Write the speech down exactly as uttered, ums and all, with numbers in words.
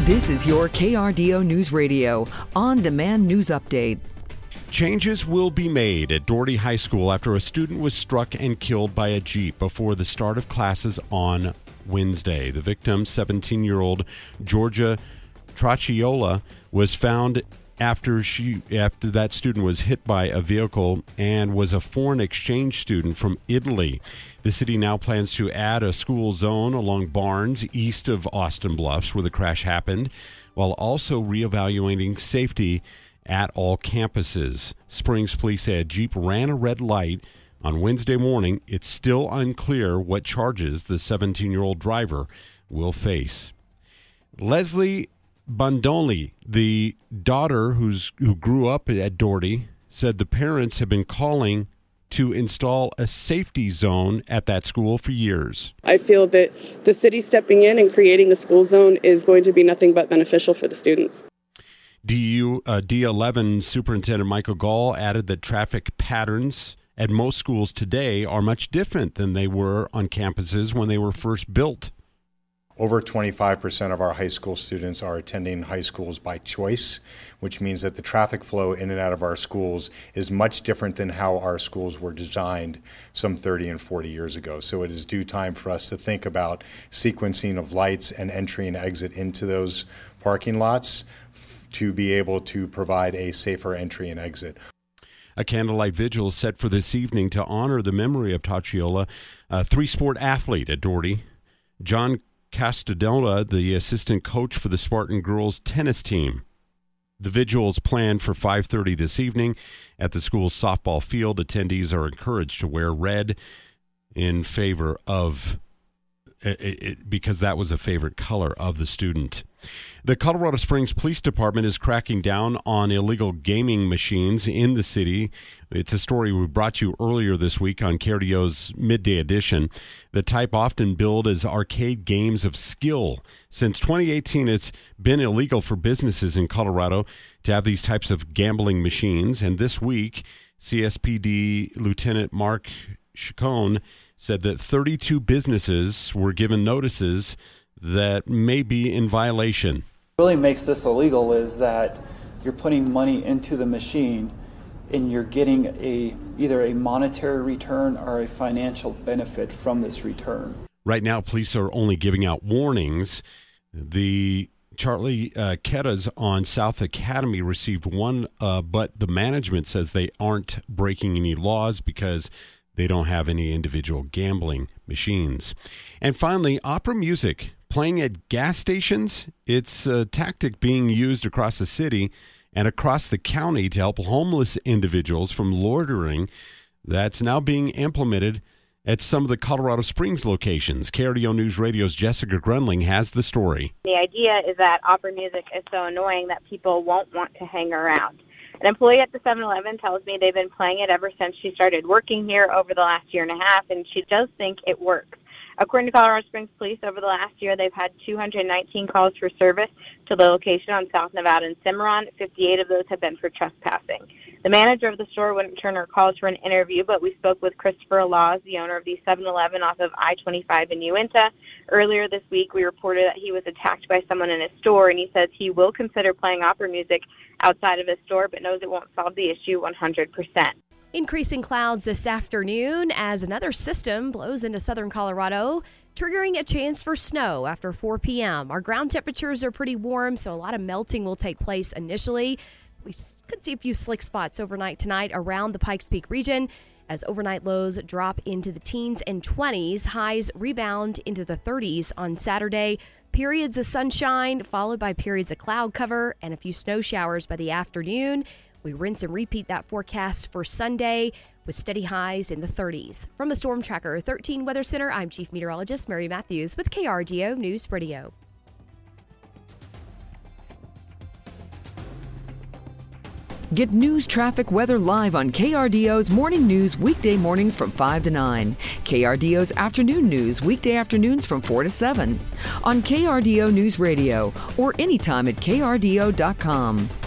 This is your K R D O News Radio on-demand news update. Changes will be made at Doherty High School after a student was struck and killed by a Jeep before the start of classes on Wednesday. The victim, seventeen-year-old Georgia Traciola, was found after she after that student was hit by a vehicle and was a foreign exchange student from Italy. The city now plans to add a school zone along Barnes, east of Austin Bluffs, where the crash happened, while also reevaluating safety at all campuses. Springs police said Jeep ran a red light on Wednesday morning. It's still unclear what charges the seventeen-year-old driver will face. Leslie Bandoli, the daughter who's who grew up at Doherty, said the parents have been calling to install a safety zone at that school for years. I feel that the city stepping in and creating a school zone is going to be nothing but beneficial for the students. D U, uh, D eleven Superintendent Michael Gall added that traffic patterns at most schools today are much different than they were on campuses when they were first built. Over twenty-five percent of our high school students are attending high schools by choice, which means that the traffic flow in and out of our schools is much different than how our schools were designed some thirty and forty years ago. So it is due time for us to think about sequencing of lights and entry and exit into those parking lots f- to be able to provide a safer entry and exit. A candlelight vigil is set for this evening to honor the memory of Traciola, a three-sport athlete at Doherty. John Castadola, the assistant coach for the Spartan girls tennis team. The vigil is planned for five thirty this evening at the school's softball field. Attendees are encouraged to wear red in favor of it, it, because that was a favorite color of the student. The Colorado Springs Police Department is cracking down on illegal gaming machines in the city. It's a story we brought you earlier this week on K R D O's Midday Edition. The type often billed as arcade games of skill. Since twenty eighteen, it's been illegal for businesses in Colorado to have these types of gambling machines. And this week, C S P D Lieutenant Mark Chacon said that thirty-two businesses were given notices that may be in violation. What really makes this illegal is that you're putting money into the machine and you're getting a either a monetary return or a financial benefit from this return. Right now, police are only giving out warnings. The Charlie uh, Kettas on South Academy received one, uh, but the management says they aren't breaking any laws because they don't have any individual gambling machines. And finally, opera music playing at gas stations. It's a tactic being used across the city and across the county to help homeless individuals from loitering. That's now being implemented at some of the Colorado Springs locations. K R D O News Radio's Jessica Grunling has the story. The idea is that opera music is so annoying that people won't want to hang around. An employee at the seven eleven tells me they've been playing it ever since she started working here over the last year and a half, and she does think it works. According to Colorado Springs Police, over the last year, they've had two hundred nineteen calls for service to the location on South Nevada and Cimarron. fifty-eight of those have been for trespassing. The manager of the store wouldn't turn her calls for an interview, but we spoke with Christopher Laws, the owner of the seven eleven off of I twenty-five in Uinta. Earlier this week, we reported that he was attacked by someone in his store, and he says he will consider playing opera music outside of his store, but knows it won't solve the issue one hundred percent. Increasing clouds this afternoon as another system blows into southern Colorado, triggering a chance for snow after four p.m. Our ground temperatures are pretty warm, so a lot of melting will take place initially. We could see a few slick spots overnight tonight around the Pikes Peak region as overnight lows drop into the teens and twenties. Highs rebound into the thirties on Saturday. Periods of sunshine followed by periods of cloud cover and a few snow showers by the afternoon. We rinse and repeat that forecast for Sunday with steady highs in the thirties. From the Storm Tracker thirteen Weather Center, I'm Chief Meteorologist Mary Matthews with K R D O News Radio. Get news, traffic, weather live on K R D O's Morning News weekday mornings from five to nine. K R D O's Afternoon News weekday afternoons from four to seven. On K R D O News Radio or anytime at K R D O dot com.